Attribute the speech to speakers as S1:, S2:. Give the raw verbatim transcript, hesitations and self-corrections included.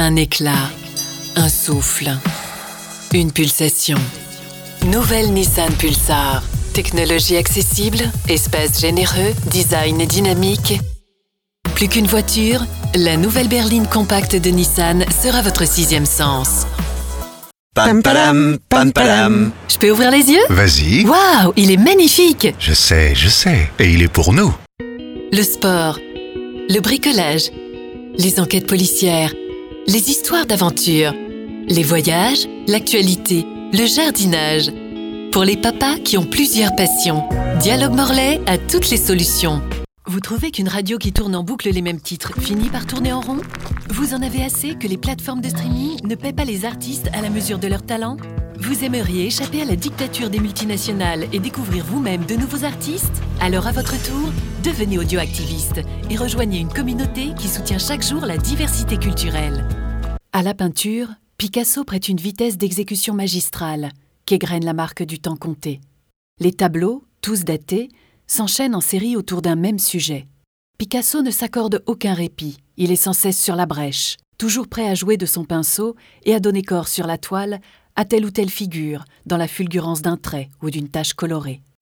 S1: Un éclat, un souffle, une pulsation. Nouvelle Nissan Pulsar. Technologie accessible, espace généreux, design dynamique. Plus qu'une voiture, la nouvelle berline compacte de Nissan sera votre sixième sens.
S2: Pam padam, pam padam.
S1: Je peux ouvrir les yeux?
S2: Vas-y.
S1: Waouh, il est magnifique!
S2: Je sais, je sais. Et il est pour nous.
S1: Le sport, le bricolage, les enquêtes policières, les histoires d'aventure, les voyages, l'actualité, le jardinage. Pour les papas qui ont plusieurs passions, Dialogue Morlaix a toutes les solutions. Vous trouvez qu'une radio qui tourne en boucle les mêmes titres finit par tourner en rond? Vous en avez assez que les plateformes de streaming ne paient pas les artistes à la mesure de leur talent? Vous aimeriez échapper à la dictature des multinationales et découvrir vous-même de nouveaux artistes? Alors à votre tour, devenez audioactiviste et rejoignez une communauté qui soutient chaque jour la diversité culturelle. À la peinture, Picasso prête une vitesse d'exécution magistrale qu'égrène la marque du temps compté. Les tableaux, tous datés, s'enchaînent en série autour d'un même sujet. Picasso ne s'accorde aucun répit, il est sans cesse sur la brèche, toujours prêt à jouer de son pinceau et à donner corps sur la toile à telle ou telle figure, dans la fulgurance d'un trait ou d'une tache colorée.